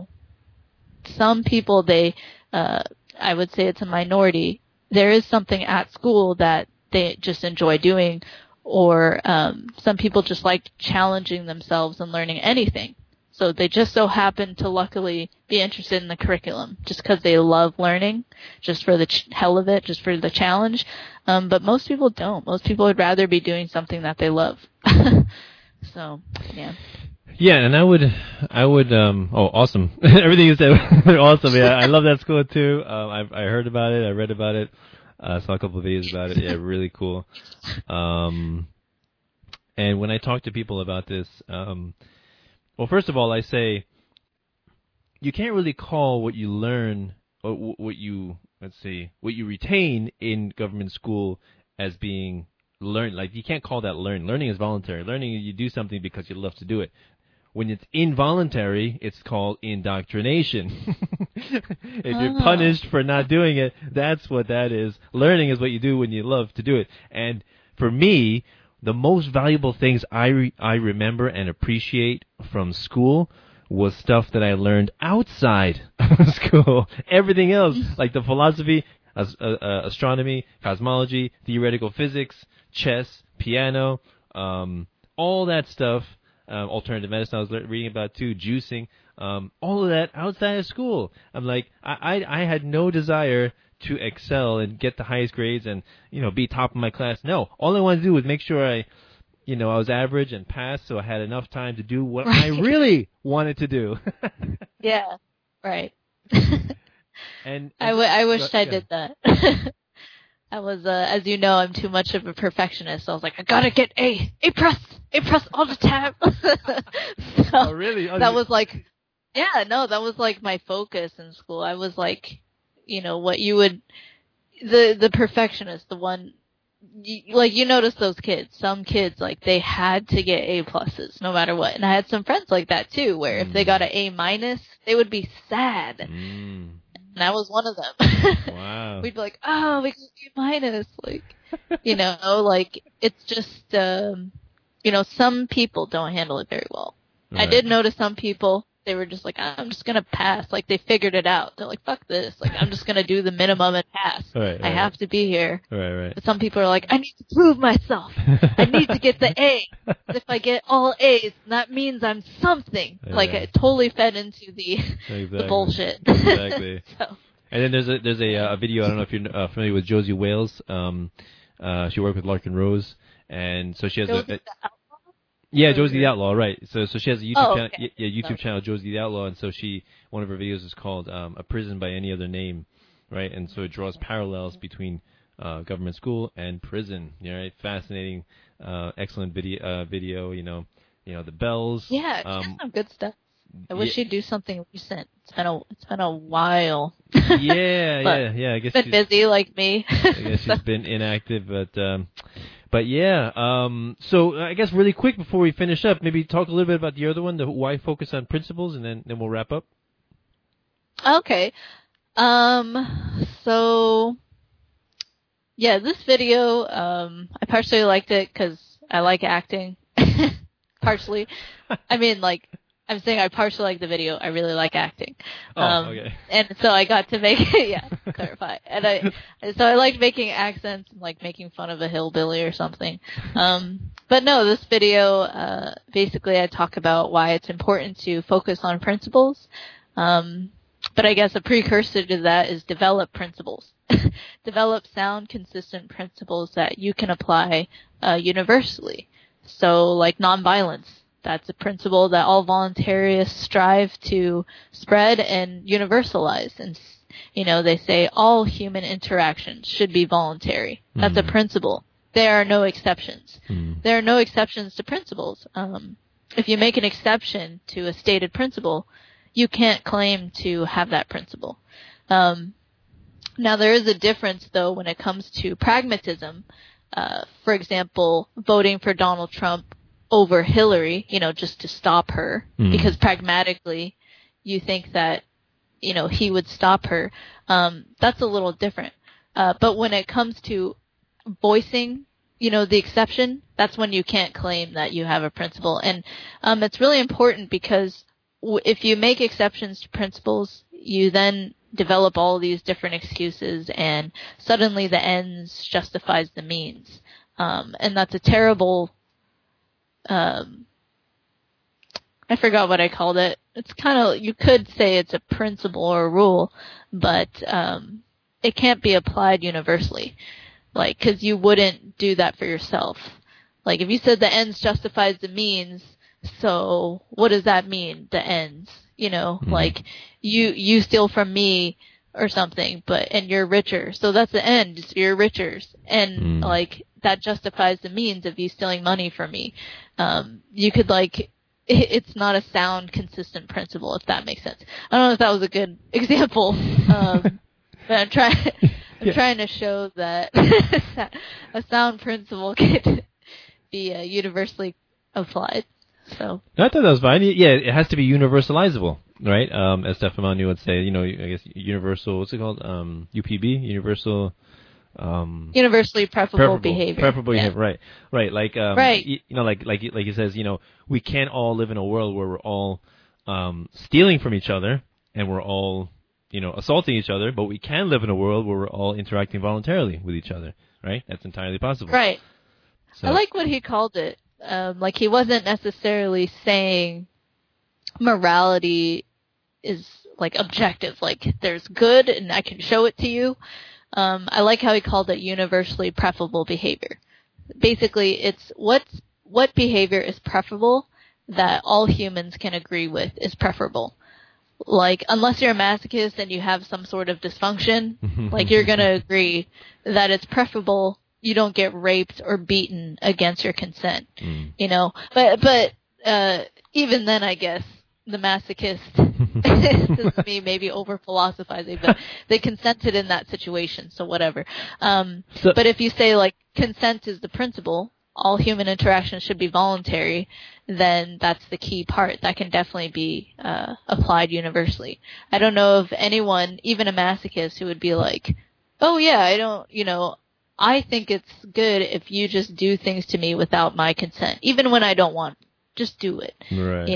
I would say it's a minority. There is something at school that they just enjoy doing, or some people just like challenging themselves and learning anything. So they just so happen to luckily be interested in the curriculum just because they love learning, just for the hell of it, just for the challenge. But most people don't. Most people would rather be doing something that they love. So, yeah. Yeah, and I would, awesome. Everything you said, awesome. Yeah, I love that school too. I heard about it. I read about it. I saw a couple of videos about it. Yeah, really cool. And when I talk to people about this, well, first of all, I say you can't really call what you learn or what you retain in government school as being learn. Like, you can't call that learn. Learning is voluntary. Learning, you do something because you love to do it. When it's involuntary, it's called indoctrination. If you're punished for not doing it, that's what that is. Learning is what you do when you love to do it. And for me, the most valuable things I remember and appreciate from school was stuff that I learned outside of school. Everything else, like the philosophy, astronomy, cosmology, theoretical physics, chess, piano, all that stuff, alternative medicine I was reading about too, juicing, all of that outside of school. I'm like, I had no desire to excel and get the highest grades and, be top of my class. No, all I wanted to do was make sure I was average and pass, so I had enough time to do what I really wanted to do. Yeah, right. And I wished I yeah. did that. I was, as you know, I'm too much of a perfectionist. So I was like, I gotta get A plus all the time. So Oh, really? Oh, that was like, yeah, no, that was like my focus in school. I was like, you know, what you would, the perfectionist, the one, you notice those kids. Some kids, like, they had to get A pluses no matter what. And I had some friends like that too, where if they got an A minus, they would be sad. And I was one of them. Wow. We'd be like, oh, we got A minus. Like, you know, like, it's just, you know, some people don't handle it very well. Right. I did notice some people, they were just like, I'm just going to pass. Like, they figured it out. They're like, fuck this. Like, I'm just going to do the minimum and pass. Right, I have to be here. Right. But some people are like, I need to prove myself. I need to get the A. If I get all A's, that means I'm something. Yeah. Like, it totally fed into the bullshit. Exactly. So. And then there's a video. I don't know if you're familiar with Josie Wales. She worked with Larkin Rose, and so she has Josie the Outlaw, right? So she has a YouTube channel, Josie the Outlaw, and so one of her videos is called "A Prison by Any Other Name," right? And so it draws parallels between government school and prison. Right? Fascinating, excellent video. You know the bells. Yeah, she has some good stuff. I wish she'd do something recent. It's been a while. Yeah. I guess she's been busy like me. I guess she's been inactive, but yeah. So I guess really quick before we finish up, maybe talk a little bit about the other one, the why focus on principles, and then we'll wrap up. Okay. So yeah, this video, I partially liked it because I like acting. Partially. I mean, like, I'm saying I partially like the video. I really like acting. Okay. And so I got to make clarify. And so I liked making accents and like making fun of a hillbilly or something. But no, this video, basically I talk about why it's important to focus on principles. But I guess a precursor to that is develop principles. Develop sound, consistent principles that you can apply, universally. So like nonviolence. That's a principle that all voluntarists strive to spread and universalize. And, you know, they say all human interactions should be voluntary. That's a principle. There are no exceptions. There are no exceptions to principles. If you make an exception to a stated principle, you can't claim to have that principle. Now, there is a difference, though, when it comes to pragmatism. For example, voting for Donald Trump over Hillary, you know, just to stop her, because pragmatically you think that, you know, he would stop her. That's a little different. But when it comes to voicing, you know, the exception, that's when you can't claim that you have a principle. And it's really important because if you make exceptions to principles, you then develop all these different excuses, and suddenly the ends justifies the means. And that's a terrible, I forgot what I called it. It's kind of, you could say it's a principle or a rule, but it can't be applied universally. Like, because you wouldn't do that for yourself. Like, if you said the ends justifies the means, so what does that mean, the ends? You know, like, you steal from me or something, and you're richer. So that's the end. You're richer. And, like, that justifies the means of you stealing money from me. You could, like, it's not a sound, consistent principle, if that makes sense. I don't know if that was a good example. But I'm trying to show that a sound principle can be universally applied. So I thought that was fine. Yeah, it has to be universalizable, right? As Stefan Molyneux would say, you know, I guess universal. What's it called? UPB, universal. Universally preferable behavior. Preferable behavior, right? Like, right. You know, like he says, you know, we can't all live in a world where we're all stealing from each other and we're all, you know, assaulting each other, but we can live in a world where we're all interacting voluntarily with each other, right? That's entirely possible. Right. So. I like what he called it. Like, he wasn't necessarily saying morality is, like, objective. Like, there's good and I can show it to you. I like how he called it universally preferable behavior. Basically, it's what behavior is preferable that all humans can agree with is preferable. like, unless you're a masochist and you have some sort of dysfunction, like, you're gonna agree that it's preferable you don't get raped or beaten against your consent, you know? But even then, I guess, the masochist, this is me maybe over-philosophizing, but they consented in that situation, so whatever. But if you say, like, consent is the principle, all human interactions should be voluntary, then that's the key part. That can definitely be applied universally. I don't know of anyone, even a masochist, who would be like, oh yeah, I think it's good if you just do things to me without my consent, even when I don't want. Just do it. Right.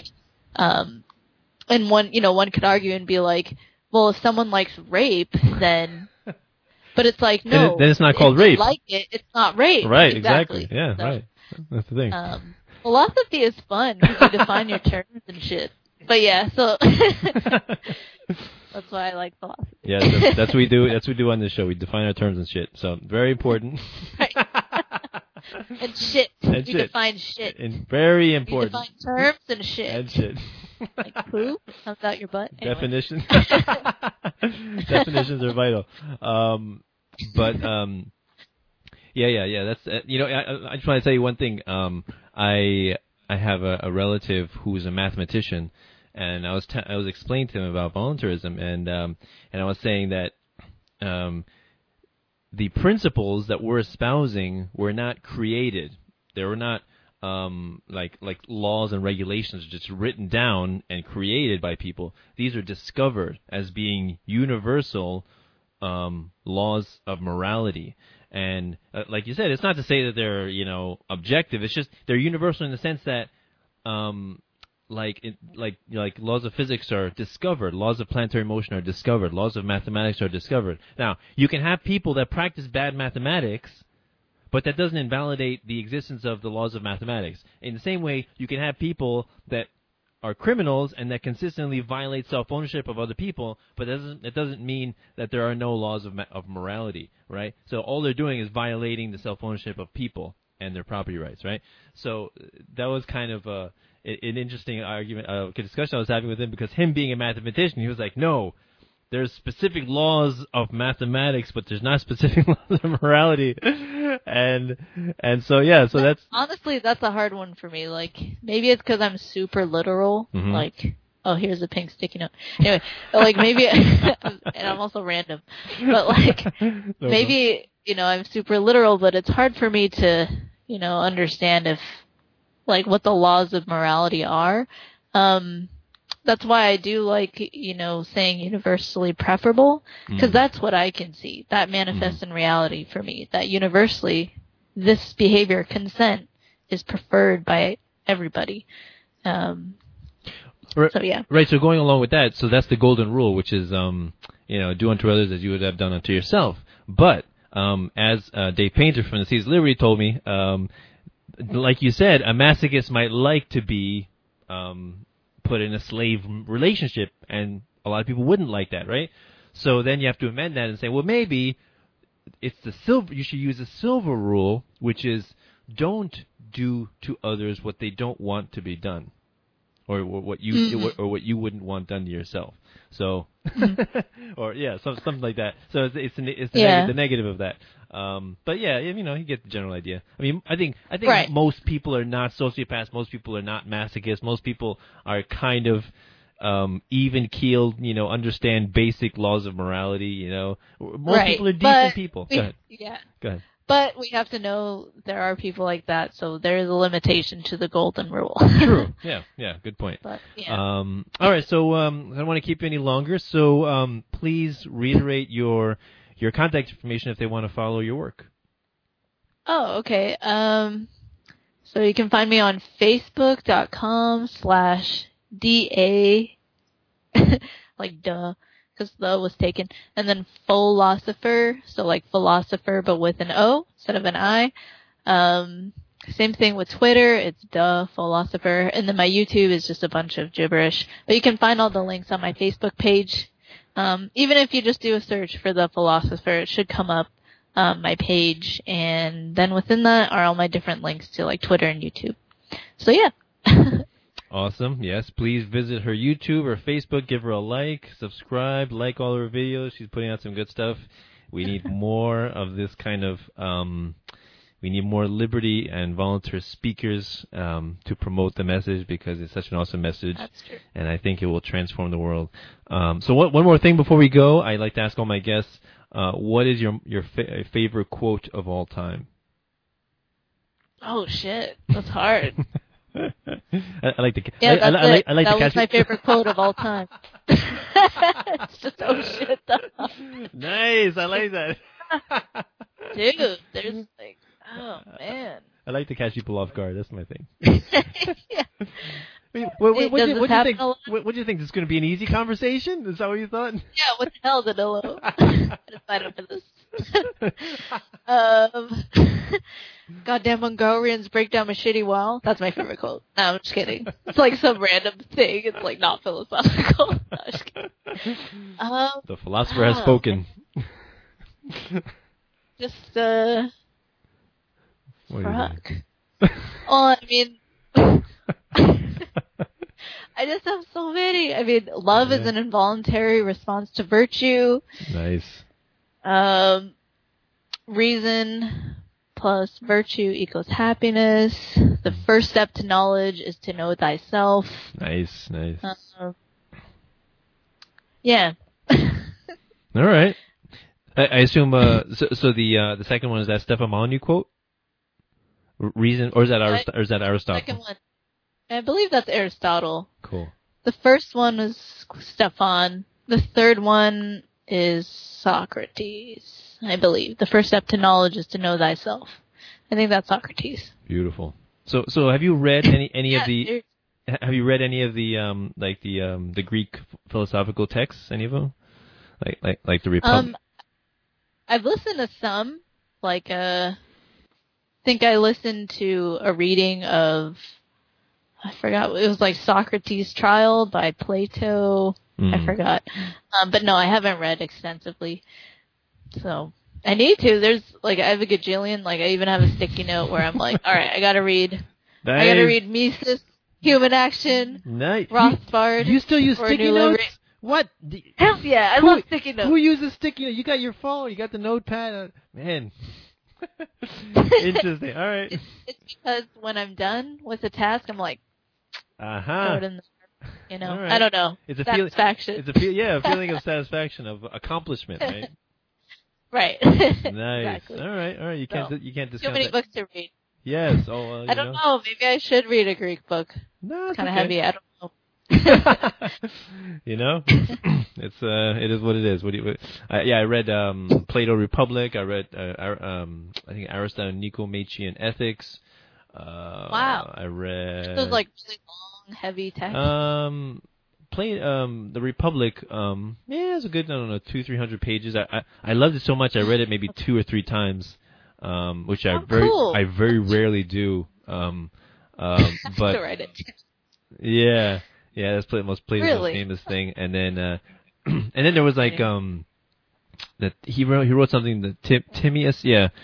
And one could argue and be like, well, if someone likes rape, then, but it's like, no, then it's not called rape. If you like it, it's not rape. Right. Exactly. Yeah. So, right. That's the thing. Philosophy is fun because you define your terms and shit. But yeah, so. That's why I like philosophy. Yeah, that's what we do. That's what we do on this show. We define our terms and shit. So very important. Right. And shit. We define shit. And very important. We define terms and shit. And shit. Like poop comes out your butt. Anyway. Definitions. Definitions are vital. Yeah. That's I just want to tell you one thing. I have a relative who's a mathematician. And I was explaining to him about voluntarism, and I was saying that the principles that we're espousing were not created. They were not like laws and regulations just written down and created by people. These are discovered as being universal laws of morality. And like you said, it's not to say that they're objective. It's just they're universal in the sense that like laws of physics are discovered, laws of planetary motion are discovered, laws of mathematics are discovered. Now, you can have people that practice bad mathematics, but that doesn't invalidate the existence of the laws of mathematics. In the same way, you can have people that are criminals and that consistently violate self-ownership of other people, but it doesn't mean that there are no laws of morality, right? So all they're doing is violating the self-ownership of people and their property rights, right? So that was kind of an interesting argument, discussion I was having with him, because him being a mathematician, he was like, no, there's specific laws of mathematics, but there's not specific laws of morality. And so, yeah, so that's... Honestly, that's a hard one for me. Like, maybe it's because I'm super literal, like... Oh, here's a pink sticky note. Anyway, like maybe, and I'm also random, but like maybe, I'm super literal, but it's hard for me to, understand if, like, what the laws of morality are. That's why I do like, saying universally preferable, because that's what I can see. That manifests in reality for me, that universally this behavior, consent, is preferred by everybody. So yeah. Right. So going along with that, so that's the golden rule, which is, do unto others as you would have done unto yourself. But as Dave Painter from the Seeds of Liberty told me, like you said, a masochist might like to be put in a slave relationship, and a lot of people wouldn't like that, right? So then you have to amend that and say, well, maybe it's you should use the silver rule, which is don't do to others what they don't want to be done. Or what you wouldn't want done to yourself. So, or something like that. So it's the negative of that. But yeah, you get the general idea. I mean, I think right. Most people are not sociopaths. Most people are not masochists. Most people are kind of even keeled. Understand basic laws of morality. Most people are decent people. Go ahead. Yeah. Go ahead. But we have to know there are people like that, so there is a limitation to the golden rule. True. Yeah. Good point. But, yeah. All right. So I don't want to keep you any longer. So please reiterate your contact information if they want to follow your work. Oh, okay. So you can find me on Facebook.com/DA, like duh. Because the was taken, and then philosopher, so like philosopher, but with an O instead of an I. Same thing with Twitter, it's philosopher, and then my YouTube is just a bunch of gibberish. But you can find all the links on my Facebook page. Even if you just do a search for the philosopher, it should come up my page, and then within that are all my different links to like Twitter and YouTube. So yeah. Awesome. Yes, please visit her YouTube or Facebook. Give her a like, subscribe, like all her videos. She's putting out some good stuff. We need more of this kind of. We need more liberty and volunteer speakers to promote the message because it's such an awesome message. That's true. And I think it will transform the world. So one more thing before we go, I'd like to ask all my guests, what is your favorite quote of all time? Oh shit, that's hard. I like to. Yeah, I like that to was catch my it. favorite quote of all time. It's just oh shit. Though. Nice, I like that. Dude, there's like, oh man. I like to catch people off guard. That's my thing. Yeah. What do Does you this think? happen a lot? What do you think? This is going to be an easy conversation? Is that what you thought? Yeah, what the hell, Danilo? I just signed up for this. Goddamn Mongolians break down a shitty wall. That's my favorite quote. No, I'm just kidding. It's like some random thing. It's like not philosophical. No, I'm just kidding. The philosopher has spoken. Just, What do you fuck. think? Well, I mean, I just have so many. I mean, love is Yeah. an involuntary response to virtue. Nice. Reason plus virtue equals happiness. The first step to knowledge is to know thyself. Nice. Yeah. All right. I assume. So the second one is that Stefan Molyneux quote. Reason, or is that Aristotle? Second one, I believe that's Aristotle. Cool. The first one is Stefan. The third one is Socrates, I believe. The first step to knowledge is to know thyself. I think that's Socrates. Beautiful. So have you read any Yeah, of the? dude. Have you read any of the the Greek philosophical texts? Any of them? Like the Republic. I've listened to some. Like I think I listened to a reading of, I forgot, it was like Socrates' Trial by Plato. I forgot. But no, I haven't read extensively. So I need to. There's like, I have a gajillion. Like I even have a sticky note where I'm like, all right, I gotta read Mises, Human Action, Nice. Rothbard. You still use or sticky New notes? Libera- What? Hell yeah, I love sticky notes. Who uses sticky notes? You got your phone. You got the notepad. Man. Interesting. All right. It's because when I'm done with a task, I'm like, throw it in there. You know, All right. I don't know. It's a satisfaction. It's a feeling of satisfaction, of accomplishment, right? Right. Nice. Exactly. All right. You can't So discount so many that. books to read. Yes. Oh, I don't know. Maybe I should read a Greek book. No, It's kind of okay. heavy. I don't know. You know, it is what it is. I read Plato Republic. I read I think Aristotle Nicomachean Ethics. Wow. I read Those like really long, heavy text. the Republic. It's a good, I don't know, 200-300 pages. I loved it so much. I read it maybe 2 or 3 times, which I cool. very rarely do. To But write it. yeah, that's Plato's most Really? famous thing. And then and then there was like that he wrote something that Timaeus,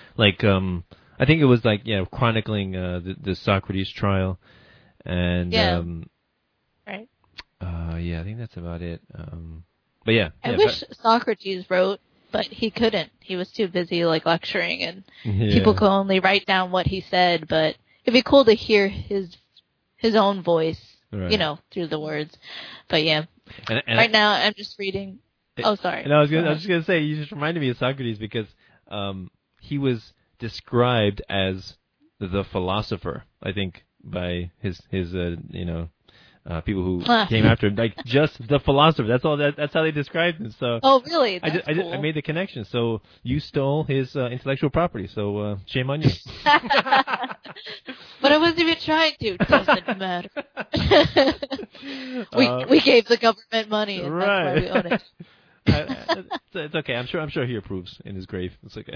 I think it was like chronicling the Socrates trial, and Right. I think that's about it. But yeah, I wish Socrates wrote, but he couldn't. He was too busy like lecturing, and people could only write down what he said. But it'd be cool to hear his own voice, Right. through the words. But yeah, and right now I'm just reading. Oh, sorry. And I was just gonna say, you just reminded me of Socrates because he was described as the philosopher, I think, by his people who came after him, like just the philosopher. That's all. That's how they described him. So. Oh, really? That's I cool. made the connection. So you stole his intellectual property. So shame on you. But I wasn't even trying to. Doesn't matter. we gave the government money, and that's why we own it. It's okay. I'm sure he approves in his grave. It's okay.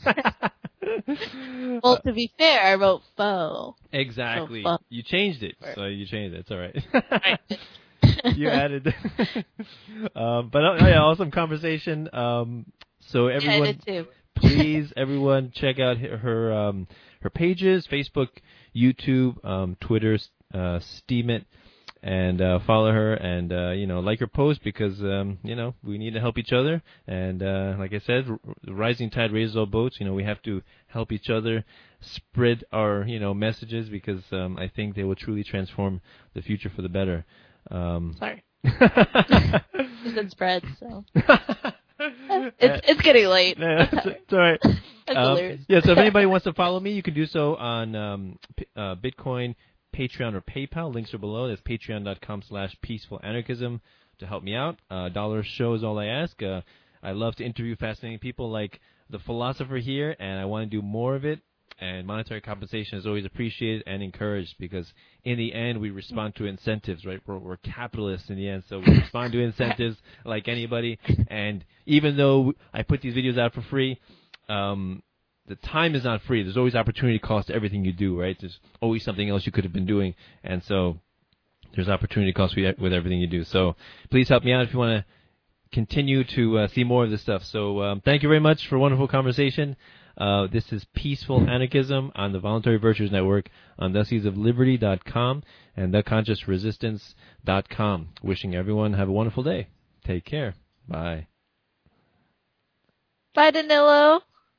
Well, to be fair, I wrote foe. Exactly. So, You changed it. So you changed it. It's all right. Right. You added. Awesome conversation. So everyone, I did too. please, everyone, check out her pages: Facebook, YouTube, Twitter, Steemit. and follow her and like her post because we need to help each other. And like I said, rising tide raises all boats. We have to help each other spread our messages because I think they will truly transform the future for the better. Sorry. You said spread, so it's getting late. It's all right. That's hilarious. So if anybody wants to follow me, you can do so on Bitcoin, Patreon, or PayPal. Links are below. That's patreon.com/peacefulanarchism to help me out. $1 show is all I ask. I love to interview fascinating people like the philosopher here, and I want to do more of it. And monetary compensation is always appreciated and encouraged because in the end we respond to incentives, right? We're capitalists in the end, so we respond to incentives like anybody. And even though I put these videos out for free, the time is not free. There's always opportunity cost to everything you do, right? There's always something else you could have been doing. And so there's opportunity cost with everything you do. So please help me out if you want to continue to see more of this stuff. So thank you very much for a wonderful conversation. This is Peaceful Anarchism on the Voluntary Virtues Network on theseedsofliberty.com and theconsciousresistance.com. Wishing everyone have a wonderful day. Take care. Bye. Bye, Danilo.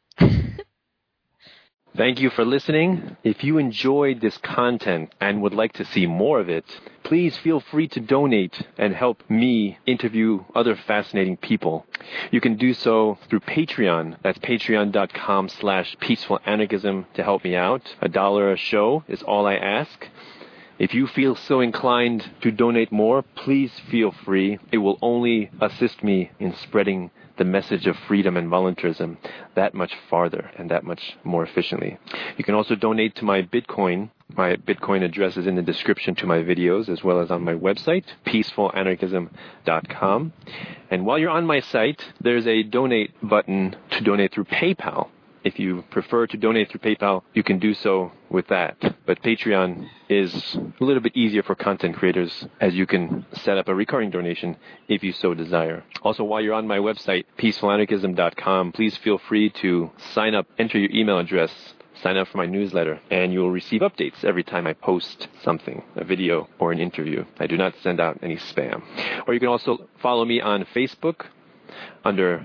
Thank you for listening. If you enjoyed this content and would like to see more of it, please feel free to donate and help me interview other fascinating people. You can do so through Patreon. That's patreon.com/peacefulanarchism to help me out. $1 a show is all I ask. If you feel so inclined to donate more, please feel free. It will only assist me in spreading the message of freedom and voluntarism that much farther and that much more efficiently. You can also donate to my Bitcoin. My Bitcoin address is in the description to my videos as well as on my website, peacefulanarchism.com. And while you're on my site, there's a donate button to donate through PayPal. If you prefer to donate through PayPal, you can do so with that. But Patreon is a little bit easier for content creators as you can set up a recurring donation if you so desire. Also, while you're on my website, peacefulanarchism.com, please feel free to sign up, enter your email address, sign up for my newsletter, and you'll receive updates every time I post something, a video or an interview. I do not send out any spam. Or you can also follow me on Facebook under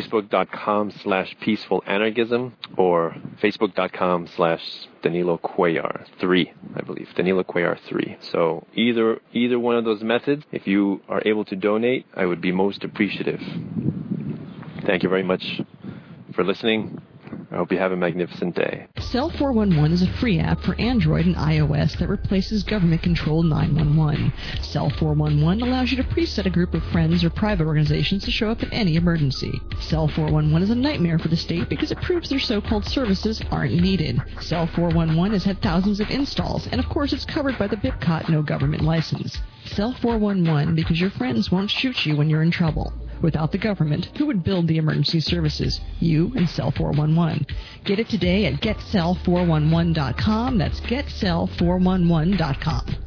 facebook.com/peacefulanarchism or facebook.com/Danilo Cuellar 3, I believe. Danilo Cuellar 3. So either one of those methods, if you are able to donate, I would be most appreciative. Thank you very much for listening. I hope you have a magnificent day. Cell 411 is a free app for Android and iOS that replaces government-controlled 911. Cell 411 allows you to preset a group of friends or private organizations to show up in any emergency. Cell 411 is a nightmare for the state because it proves their so-called services aren't needed. Cell 411 has had thousands of installs, and of course it's covered by the BIPCOT no government license. Cell 411 because your friends won't shoot you when you're in trouble. Without the government, who would build the emergency services? You and Cell 411. Get it today at getcell411.com. That's getcell411.com.